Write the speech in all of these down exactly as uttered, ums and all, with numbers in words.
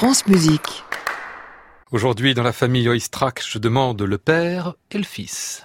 France Musique. Aujourd'hui, dans la famille Oistrakh, je demande le père et le fils.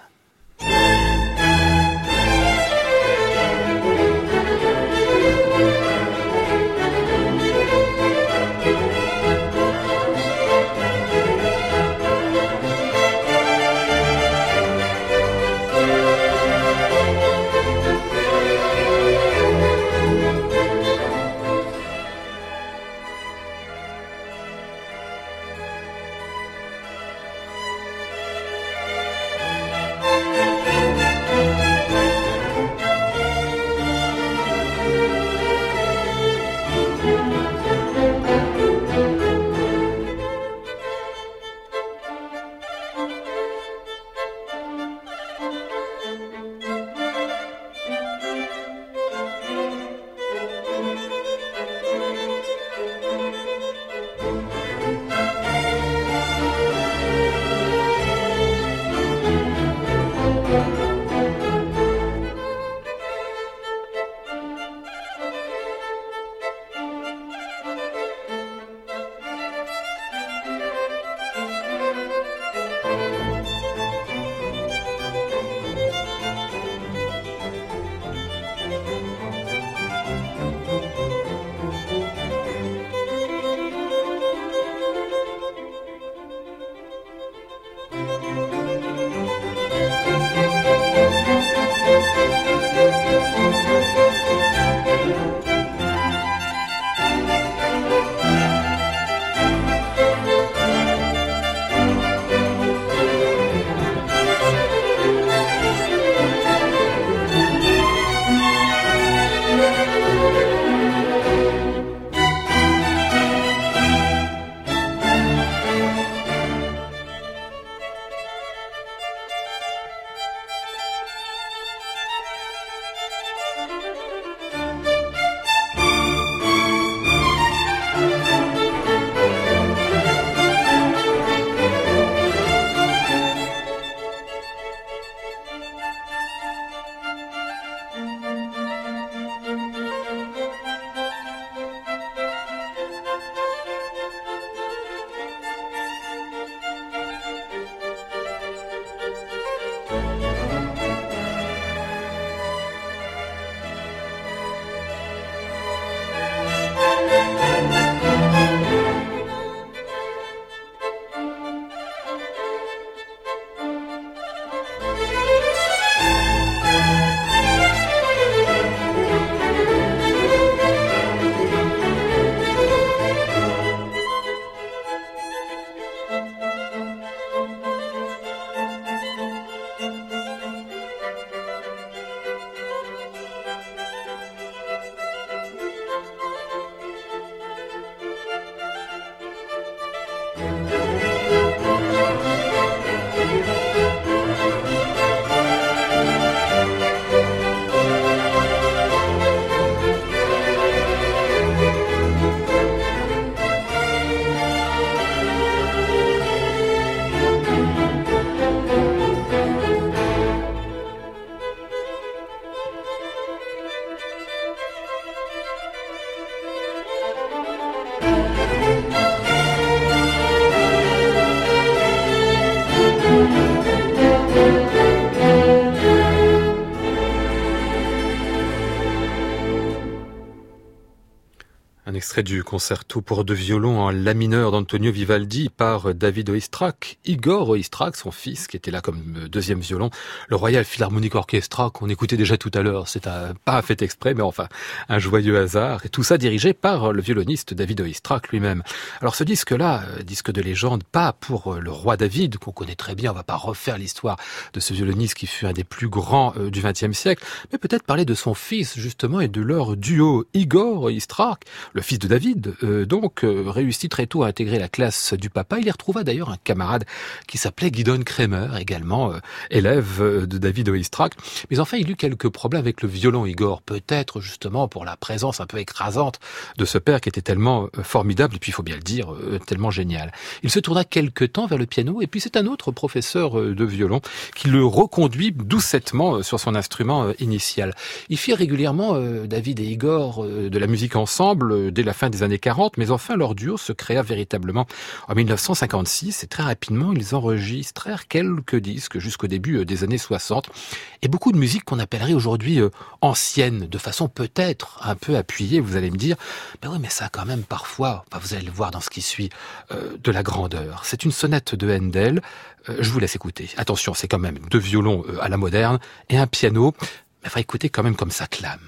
Extrait du concerto pour deux violons en la mineur d'Antonio Vivaldi par David Oistrakh. Igor Oistrakh, son fils, qui était là comme deuxième violon. Le Royal Philharmonic Orchestra, qu'on écoutait déjà tout à l'heure. C'est un, pas un fait exprès, mais enfin, un joyeux hasard. Et tout ça dirigé par le violoniste David Oistrakh lui-même. Alors ce disque-là, disque de légende, pas pour le roi David, qu'on connaît très bien. On va pas refaire l'histoire de ce violoniste qui fut un des plus grands du vingtième siècle. Mais peut-être parler de son fils, justement, et de leur duo. Igor Oistrakh, le fils de David, euh, donc, euh, réussit très tôt à intégrer la classe du papa. Il y retrouva d'ailleurs un camarade qui s'appelait Gidon Kremer, également euh, élève euh, de David Oistrakh. Mais enfin, il eut quelques problèmes avec le violon, Igor, peut-être justement pour la présence un peu écrasante de ce père qui était tellement euh, formidable, et puis il faut bien le dire, euh, tellement génial. Il se tourna quelque temps vers le piano, et puis c'est un autre professeur euh, de violon qui le reconduit doucettement euh, sur son instrument euh, initial. Ils firent régulièrement, euh, David et Igor, euh, de la musique ensemble, euh, dès la fin des années quarante, mais enfin leur duo se créa véritablement en mille neuf cent cinquante-six et très rapidement ils enregistrèrent quelques disques jusqu'au début des années soixante et beaucoup de musique qu'on appellerait aujourd'hui euh, ancienne, de façon peut-être un peu appuyée. Vous allez me dire, ben oui mais ça a quand même parfois, enfin, vous allez le voir dans ce qui suit, euh, de la grandeur. C'est une sonate de Handel, euh, je vous laisse écouter. Attention, c'est quand même deux violons euh, à la moderne et un piano, mais il faut écouter quand même comme ça clame.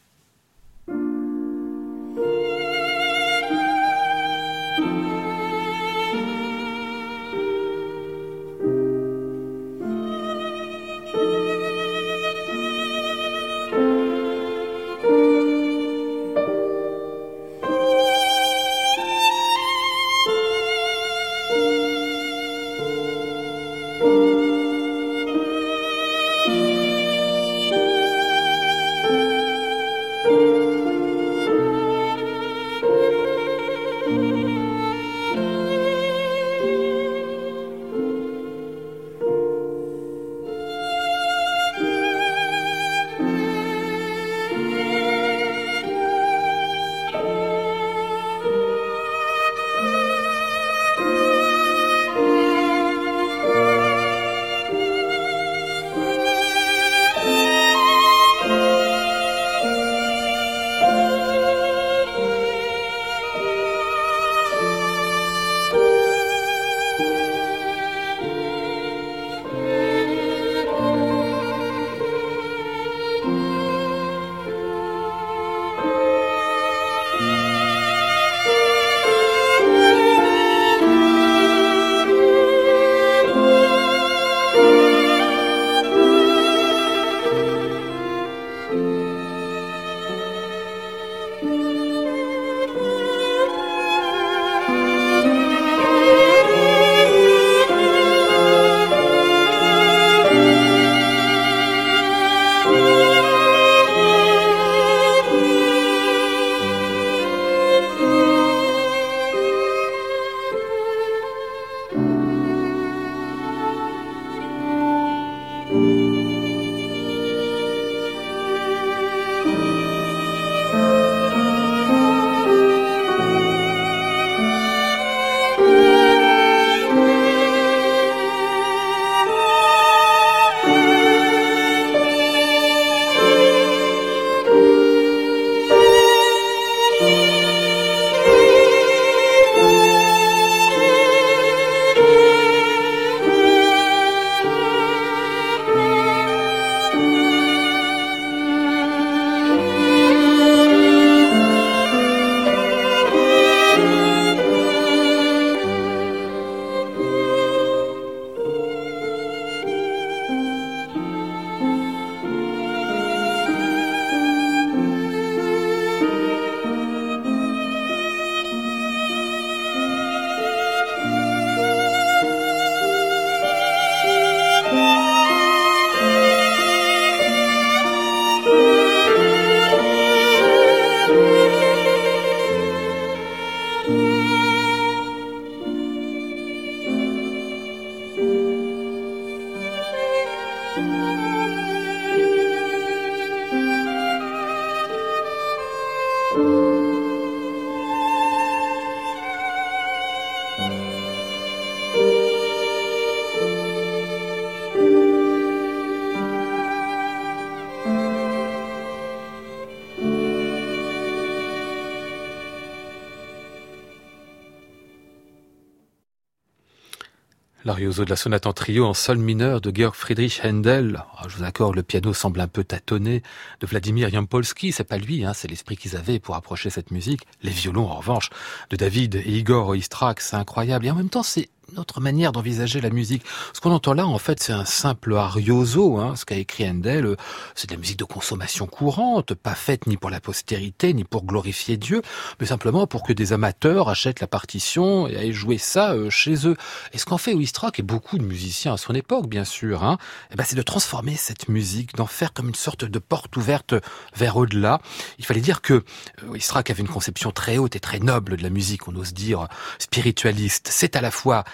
L'arioso de la sonate en trio en sol mineur de Georg Friedrich Händel. Oh, je vous accorde, le piano semble un peu tâtonné. De Vladimir Jampolsky, c'est pas lui, hein, c'est l'esprit qu'ils avaient pour approcher cette musique. Les violons, en revanche, de David et Igor Oistrakh, c'est incroyable. Et en même temps, c'est notre manière d'envisager la musique. Ce qu'on entend là, en fait, c'est un simple arioso, hein, ce qu'a écrit Handel. C'est de la musique de consommation courante, pas faite ni pour la postérité, ni pour glorifier Dieu, mais simplement pour que des amateurs achètent la partition et aillent jouer ça euh, chez eux. Et ce qu'en fait Oistrakh et beaucoup de musiciens à son époque, bien sûr, hein, eh ben, c'est de transformer cette musique, d'en faire comme une sorte de porte ouverte vers au-delà. Il fallait dire que euh, Oistrakh avait une conception très haute et très noble de la musique, on ose dire spiritualiste. C'est à la fois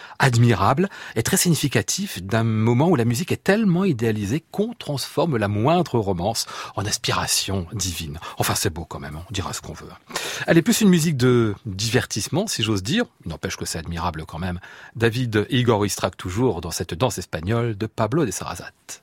admirable et très significatif d'un moment où la musique est tellement idéalisée qu'on transforme la moindre romance en aspiration divine. Enfin, c'est beau quand même, on dira ce qu'on veut. Elle est plus une musique de divertissement, si j'ose dire. Il n'empêche que c'est admirable quand même. David et Igor Oistrakh toujours dans cette danse espagnole de Pablo de Sarasate.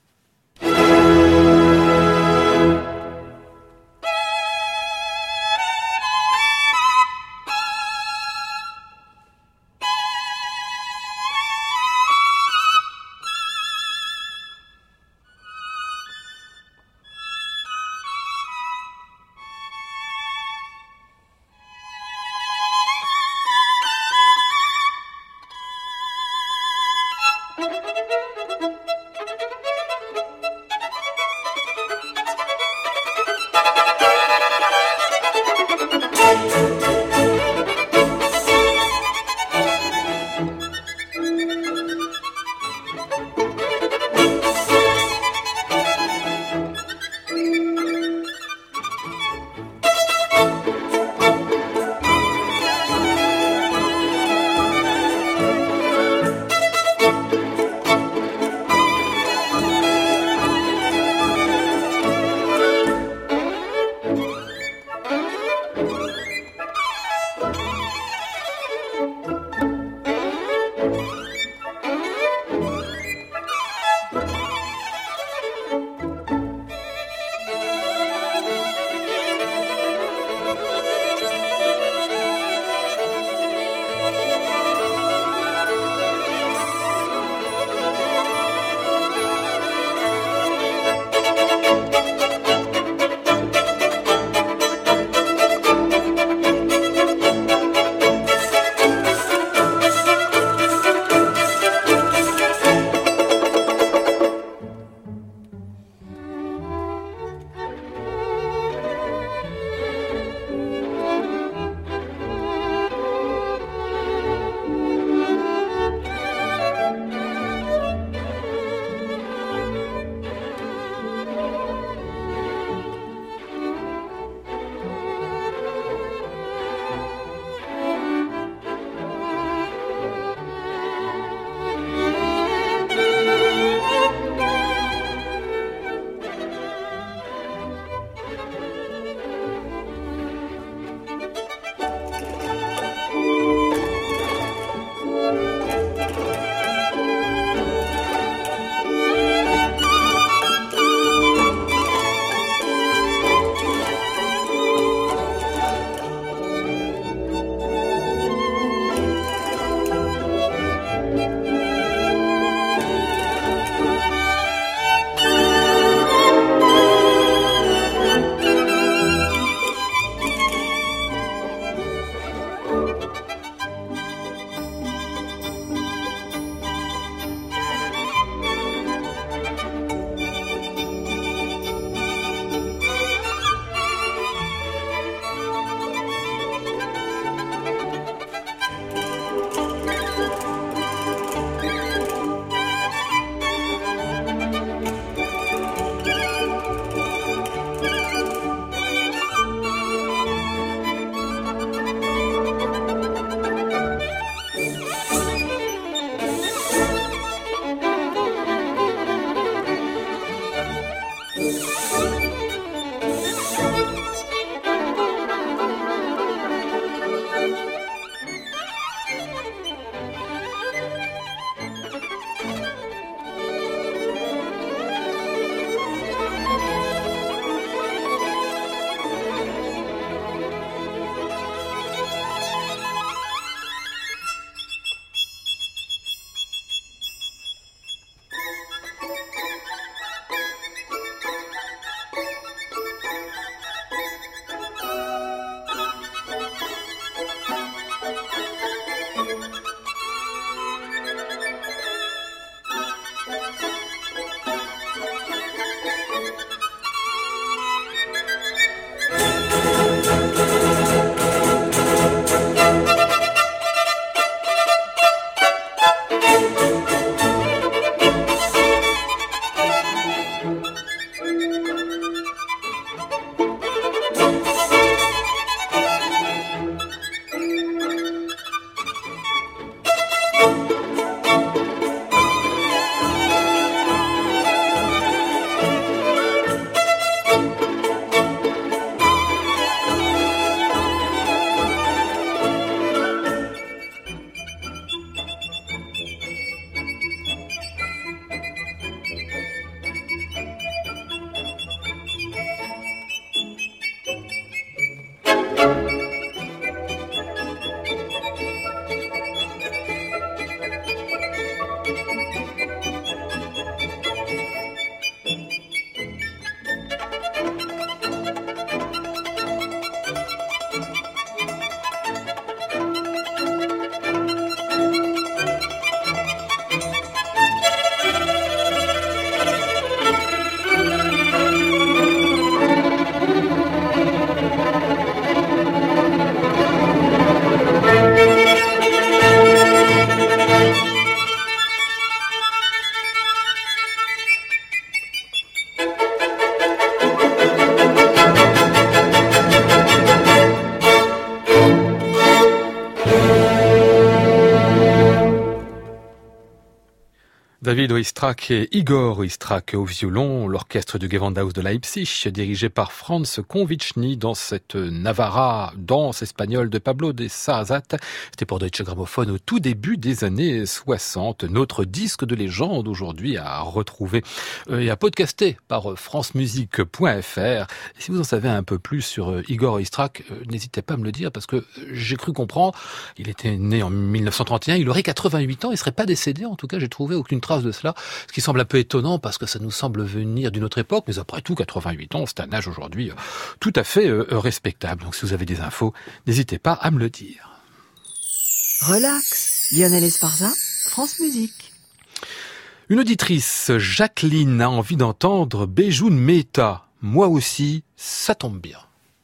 David Oistrakh et Igor Oistrakh au violon, l'orchestre du Gewandhaus de Leipzig, dirigé par Franz Konvichny dans cette Navarra, danse espagnole de Pablo de Sarasate. C'était pour Deutsche Grammophon au tout début des années soixante. Notre disque de légende aujourd'hui à retrouver et à podcaster par francemusique point f r. Et si vous en savez un peu plus sur Igor Oistrakh, n'hésitez pas à me le dire parce que j'ai cru comprendre, il était né en mille neuf cent trente et un, il aurait quatre-vingt-huit ans, il serait pas décédé, en tout cas j'ai trouvé aucune trace de cela, ce qui semble un peu étonnant parce que ça nous semble venir d'une autre époque, mais après tout, quatre-vingt-huit ans, c'est un âge aujourd'hui tout à fait euh, respectable. Donc si vous avez des infos, n'hésitez pas à me le dire. Relax, Lionel Esparza, France Musique. Une auditrice, Jacqueline, a envie d'entendre Bejun Mehta. Moi aussi, ça tombe bien.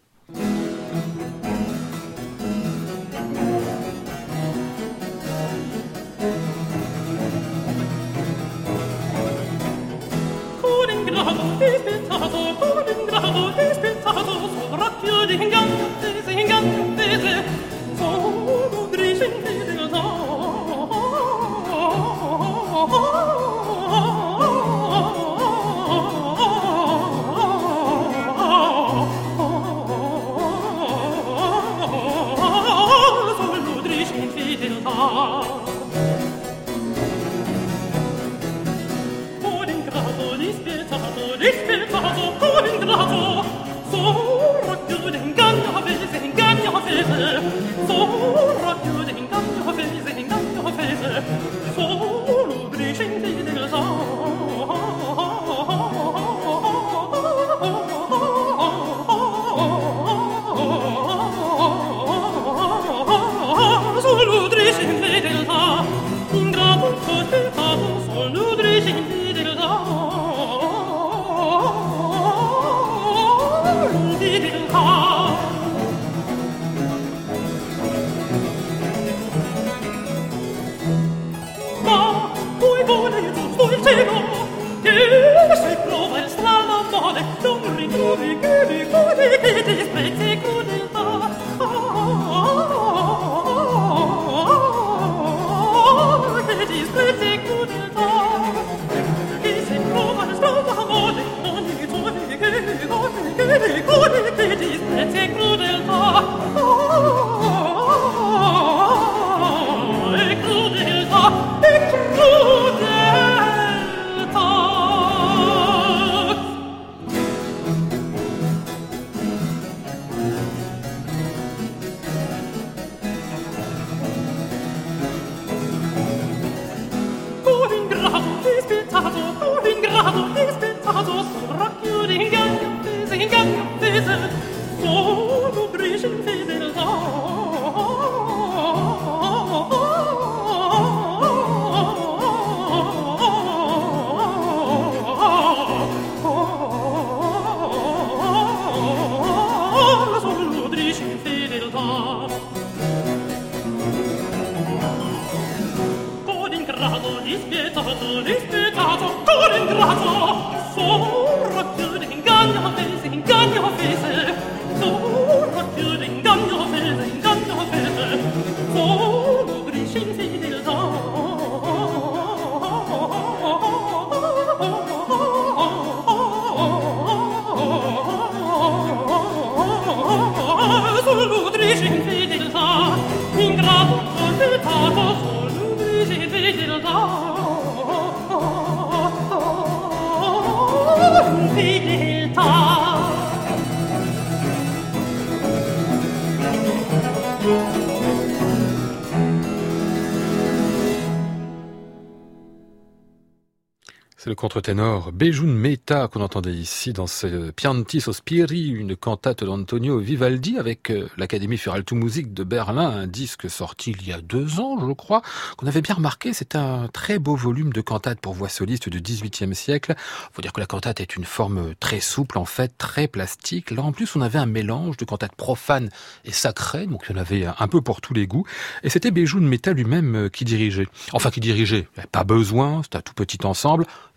C'est le contre-ténor Bejun Mehta qu'on entendait ici dans ce Pianti Sospiri, une cantate d'Antonio Vivaldi avec l'Académie für Alte Musik de Berlin, un disque sorti il y a deux ans, je crois, qu'on avait bien remarqué. C'est un très beau volume de cantates pour voix soliste du dix-huitième siècle. Faut dire que la cantate est une forme très souple, en fait, très plastique. Là, en plus, on avait un mélange de cantates profanes et sacrées, donc il y en avait un peu pour tous les goûts. Et c'était Bejun Mehta lui-même qui dirigeait. Enfin, qui dirigeait. Pas besoin, c'est un tout petit ensemble.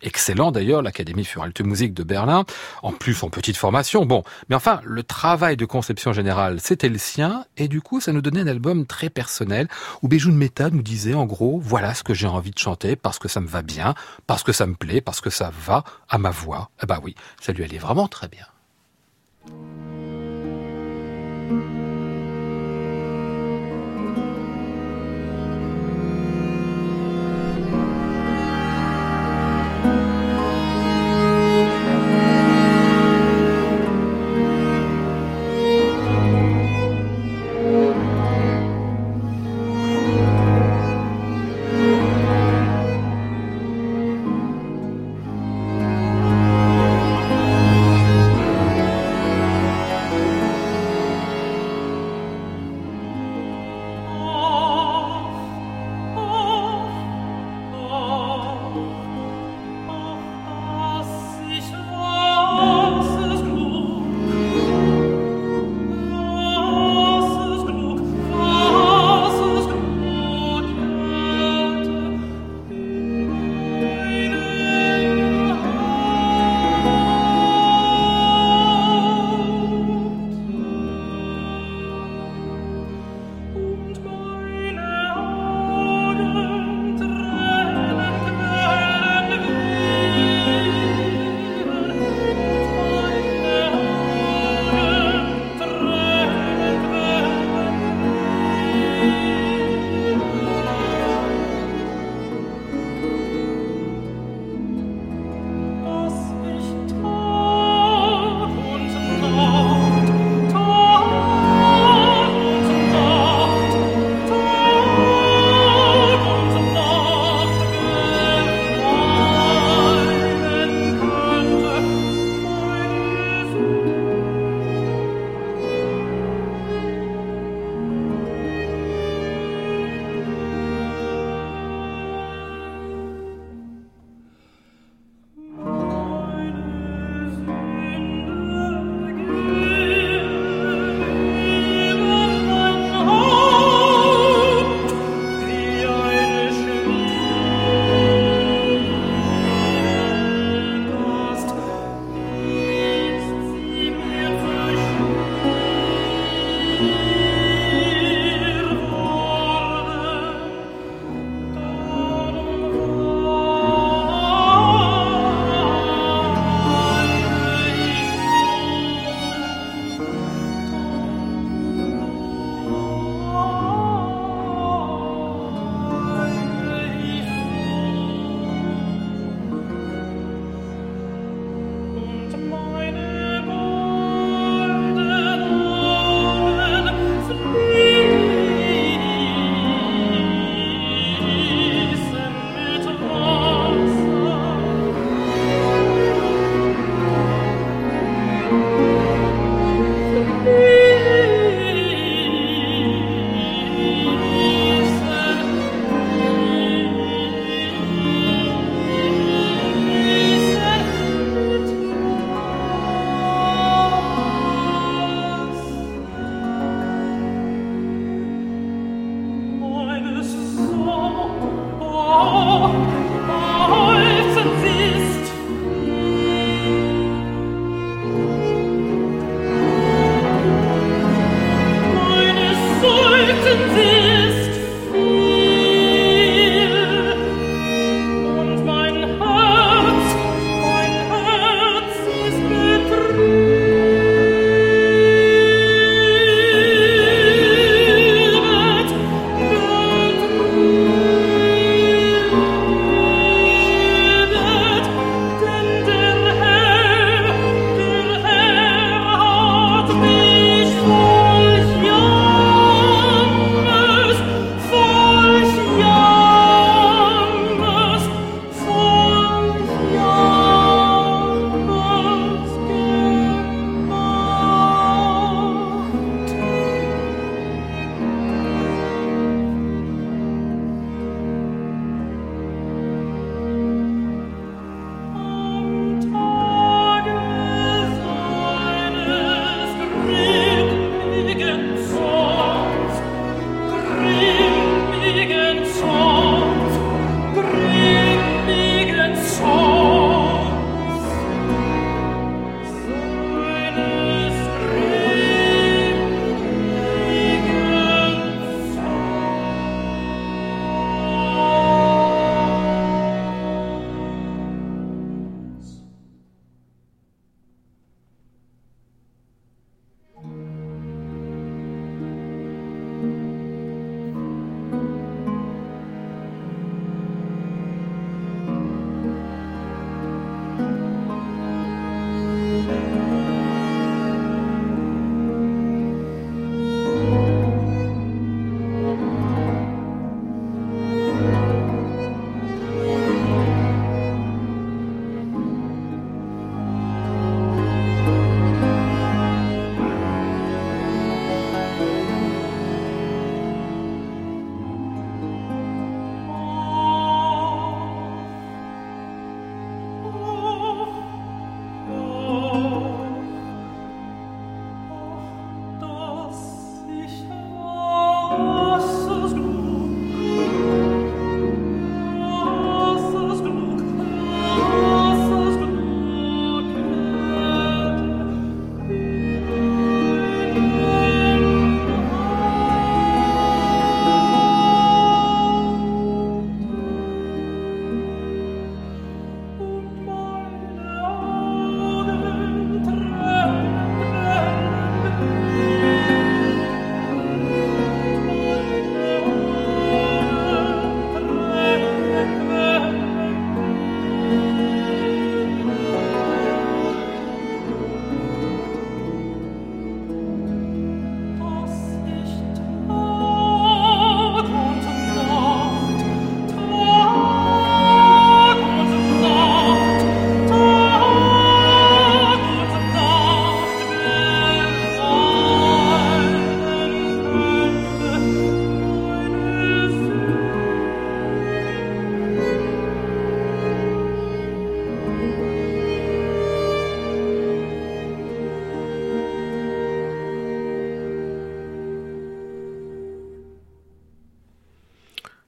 excellent d'ailleurs, l'Académie für Alte Musik de Berlin, en plus en petite formation, bon. Mais enfin, le travail de conception générale, c'était le sien, et du coup, ça nous donnait un album très personnel, où Béjoun Meta nous disait, en gros, voilà ce que j'ai envie de chanter, parce que ça me va bien, parce que ça me plaît, parce que ça va à ma voix. Eh ben oui, ça lui allait vraiment très bien.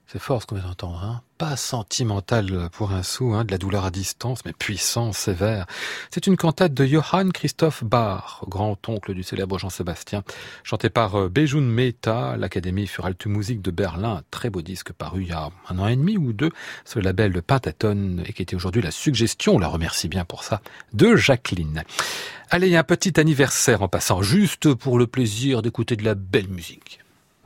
C'est fort ce qu'on vient d'entendre, hein. Pas sentimental pour un sou, hein, de la douleur à distance, mais puissant, sévère. C'est une cantate de Johann Christoph Bach, grand-oncle du célèbre Jean-Sébastien, chantée par Bejun Mehta, l'Académie für Alte Musik de Berlin, un très beau disque paru il y a un an et demi ou deux, sur le label Pentatone, et qui était aujourd'hui la suggestion, on la remercie bien pour ça, de Jacqueline. Allez, il y a un petit anniversaire en passant, juste pour le plaisir d'écouter de la belle musique.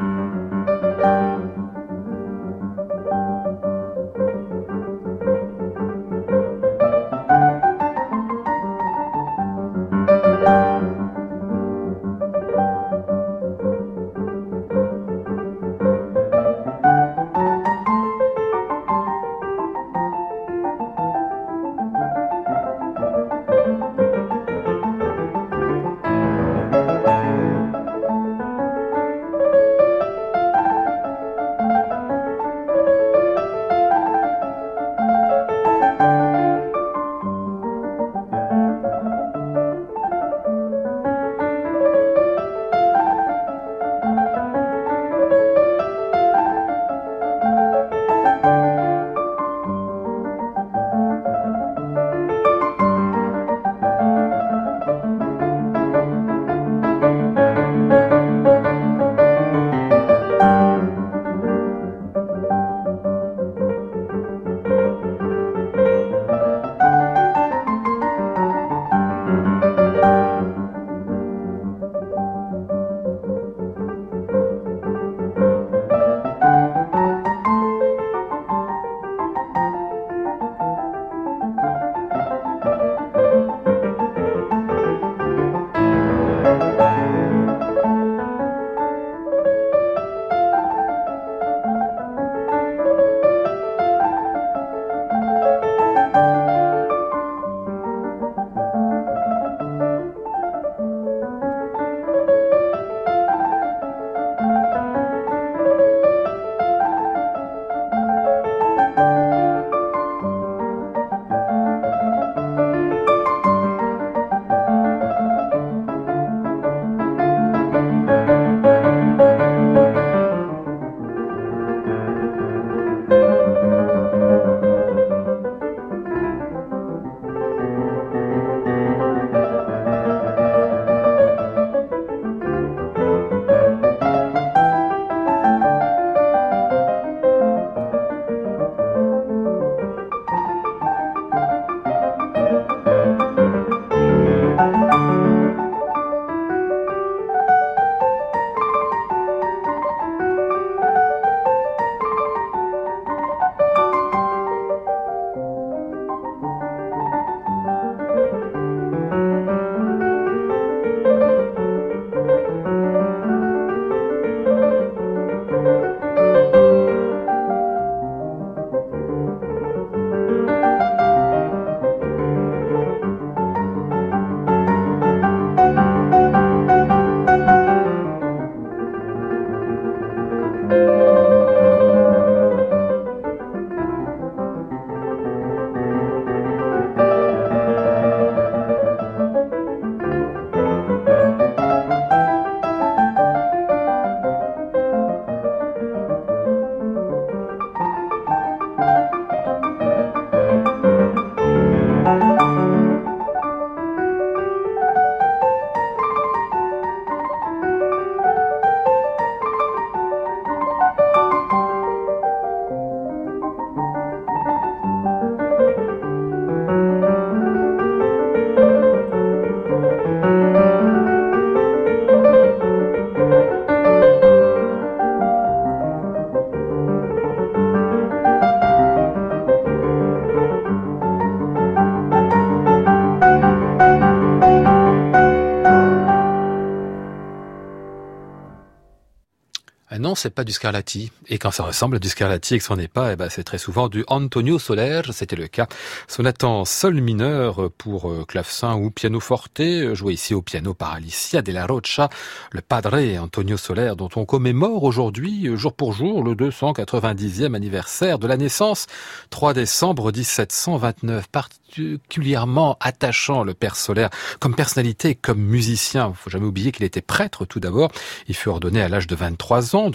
Non, c'est pas du Scarlatti. Et quand ça ressemble à du Scarlatti et que ce n'est pas, eh ben, c'est très souvent du Antonio Soler. C'était le cas. Sonate en sol mineur pour clavecin ou piano forte, joué ici au piano par Alicia Della Rocha, le padre Antonio Soler, dont on commémore aujourd'hui, jour pour jour, le deux cent quatre-vingt-dixième anniversaire de la naissance, trois décembre dix-sept cent vingt-neuf. Particulièrement attachant, le père Soler, comme personnalité, comme musicien. Il ne faut jamais oublier qu'il était prêtre tout d'abord. Il fut ordonné à l'âge de vingt-trois ans,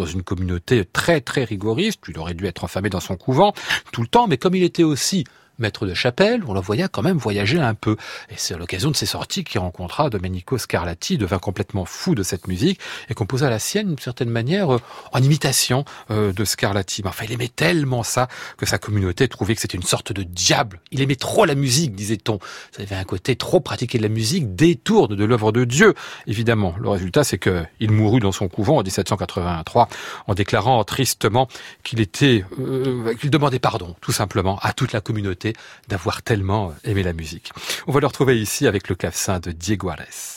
dans une communauté très très rigoriste. Il aurait dû être enfermé dans son couvent tout le temps, mais comme il était aussi maître de chapelle, on le voyait quand même voyager un peu. Et c'est à l'occasion de ces sorties qu'il rencontra Domenico Scarlatti, devint complètement fou de cette musique et composa la sienne d'une certaine manière euh, en imitation euh, de Scarlatti. Mais enfin, il aimait tellement ça que sa communauté trouvait que c'était une sorte de diable. Il aimait trop la musique, disait-on. Ça avait un côté trop pratiqué de la musique, détourne de l'œuvre de Dieu, évidemment. Le résultat, c'est qu'il mourut dans son couvent en dix-sept cent quatre-vingt-trois en déclarant tristement qu'il était, euh, qu'il demandait pardon, tout simplement, à toute la communauté d'avoir tellement aimé la musique. On va le retrouver ici avec le clavecin de Diego Arès.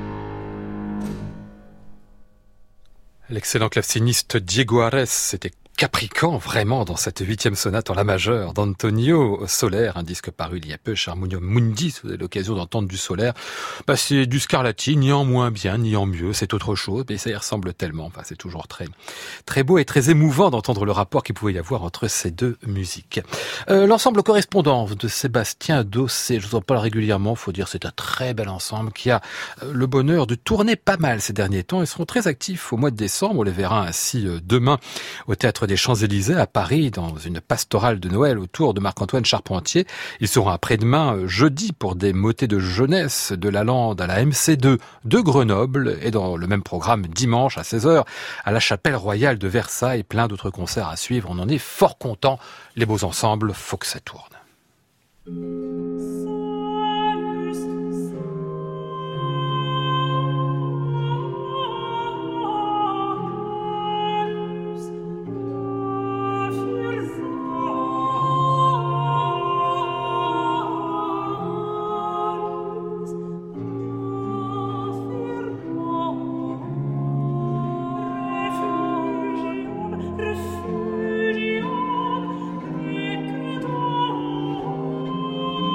L'excellent claveciniste Diego Arès était Caprican, vraiment, dans cette huitième sonate en la majeure d'Antonio Soler, un disque paru il y a peu chez Harmonium Mundi, si vous avez l'occasion d'entendre du Soler. Bah, c'est du Scarlatti, ni en moins bien, ni en mieux, c'est autre chose, mais ça y ressemble tellement. Enfin, c'est toujours très, très beau et très émouvant d'entendre le rapport qu'il pouvait y avoir entre ces deux musiques. Euh, l'ensemble correspondant de Sébastien Dossé, je vous en parle régulièrement, faut dire, c'est un très bel ensemble qui a le bonheur de tourner pas mal ces derniers temps. Ils seront très actifs au mois de décembre, on les verra ainsi demain au Théâtre des Champs-Élysées à Paris, dans une pastorale de Noël autour de Marc-Antoine Charpentier. Ils seront après-demain, jeudi, pour des motets de jeunesse de la Lande à la M C deux de Grenoble, et dans le même programme, dimanche à seize heures, à la Chapelle Royale de Versailles. Plein d'autres concerts à suivre. On en est fort contents. Les beaux ensembles, faut que ça tourne. Refugium, refugium,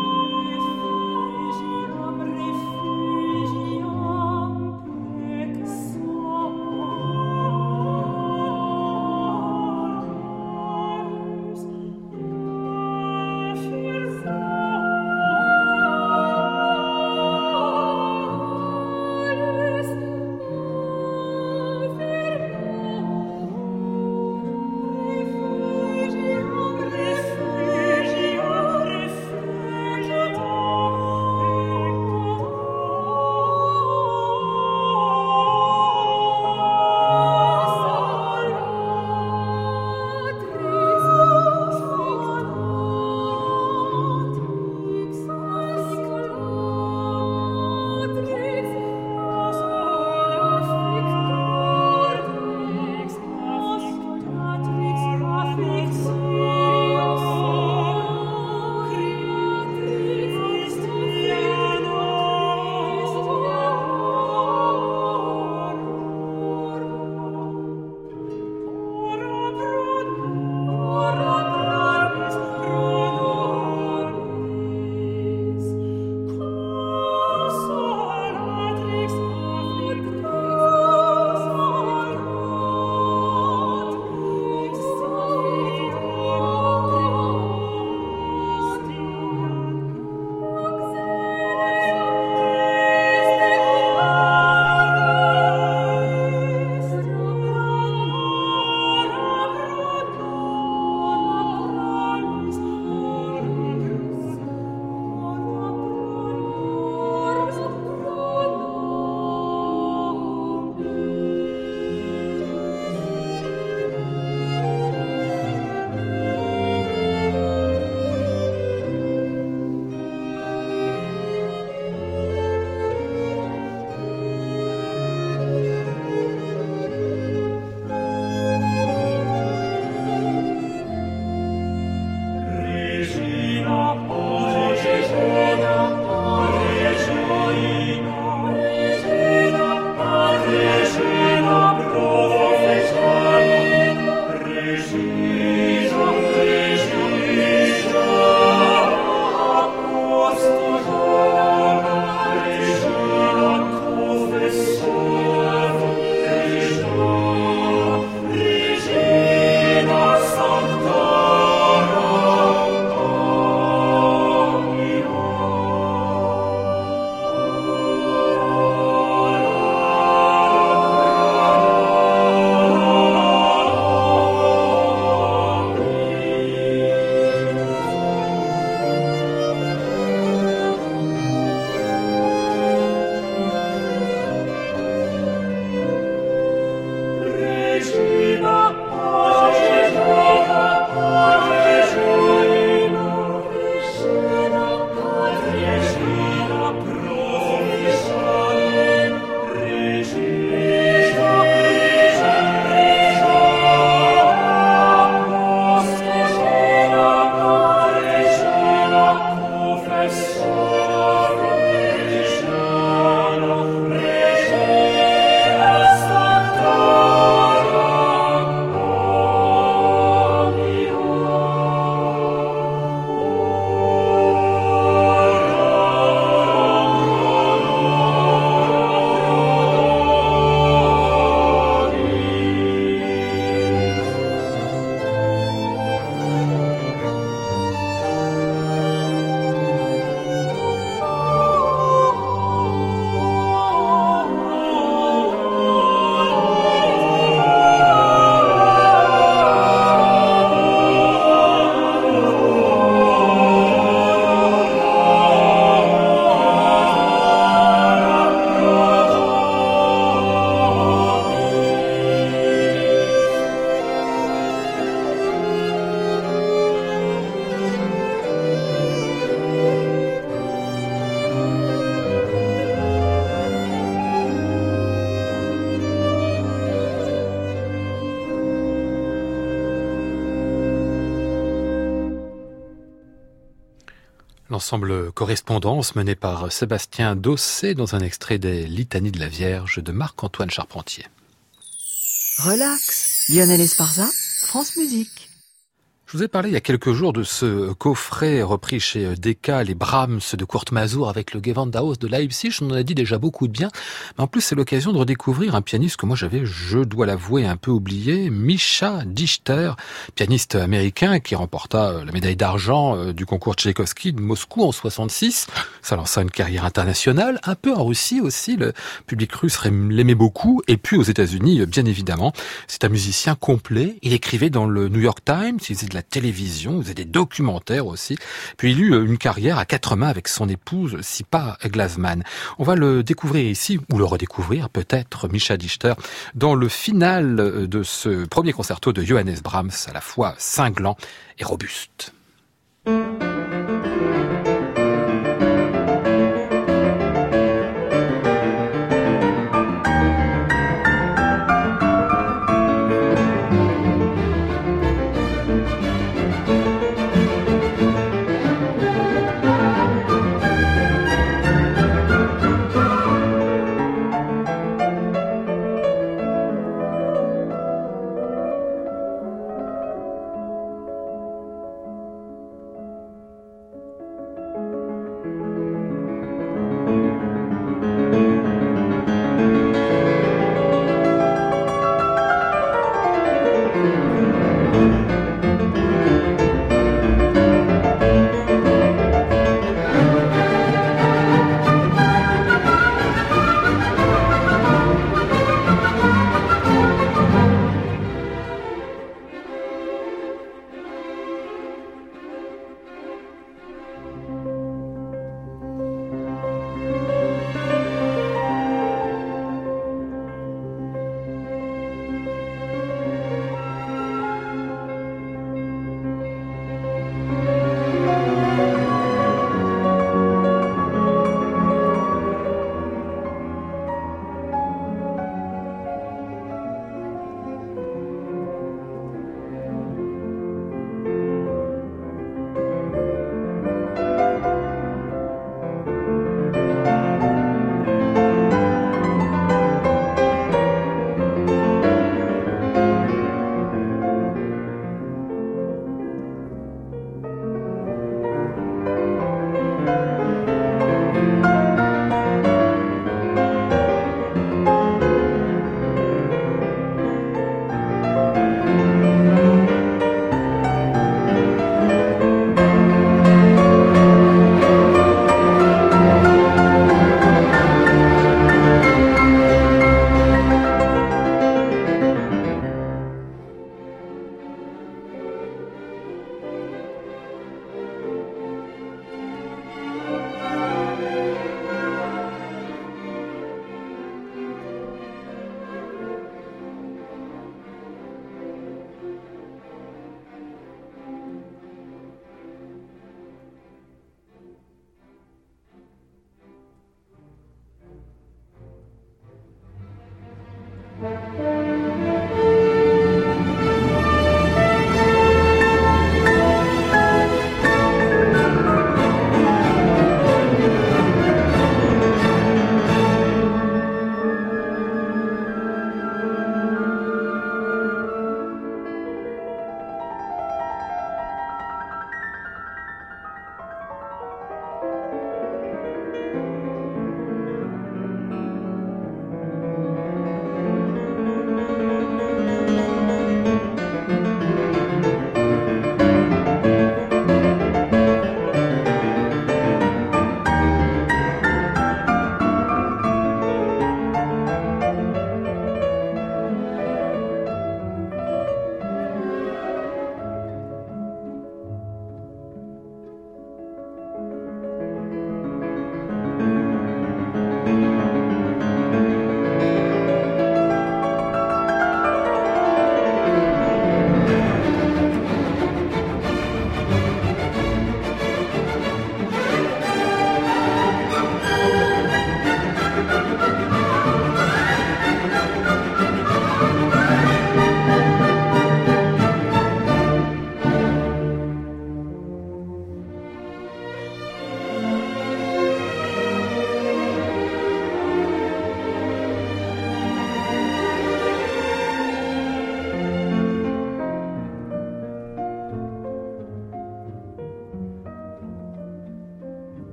L'ensemble Correspondance mené par Sébastien Dossé dans un extrait des Litanies de la Vierge de Marc-Antoine Charpentier. Relax. Lionel Esparza, France Musique. Je vous ai parlé il y a quelques jours de ce coffret repris chez Decca, les Brahms de Kurt Masur avec le Gewandhaus de Leipzig. On en a dit déjà beaucoup de bien. Mais en plus, c'est l'occasion de redécouvrir un pianiste que moi j'avais, je dois l'avouer, un peu oublié. Misha Dichter, pianiste américain qui remporta la médaille d'argent du concours Tchaïkovski de Moscou en soixante-six. Ça lança une carrière internationale, un peu en Russie aussi. Le public russe l'aimait beaucoup. Et puis aux États-Unis, bien évidemment. C'est un musicien complet. Il écrivait dans le New York Times, il faisait de la télévision, il faisait des documentaires aussi. Puis il eut une carrière à quatre mains avec son épouse Sipa Glasman. On va le découvrir ici, ou le redécouvrir peut-être, Misha Dichter, dans le final de ce premier concerto de Johannes Brahms, à la fois cinglant et robuste.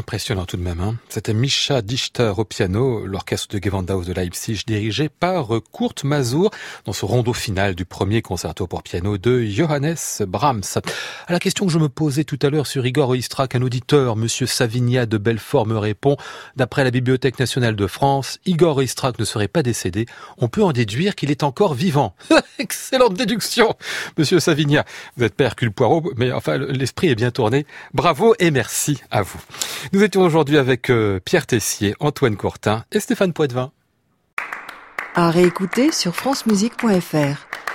impressionnant tout de même. Hein. C'était Mischa Dichter au piano, l'orchestre de Gewandhaus de Leipzig dirigé par Kurt Masur dans ce rondo final du premier concerto pour piano de Johannes Brahms. À la question que je me posais tout à l'heure sur Igor Oistrakh, un auditeur, Monsieur Savigna de Belfort, me répond « D'après la Bibliothèque nationale de France, Igor Oistrakh ne serait pas décédé. On peut en déduire qu'il est encore vivant. » Excellente déduction, Monsieur Savigna. Vous êtes pas Hercule Poirot, mais enfin l'esprit est bien tourné. Bravo et merci à vous. Nous étions aujourd'hui avec euh, Pierre Tessier, Antoine Courtin et Stéphane Poitvin. À réécouter sur francemusique point f r.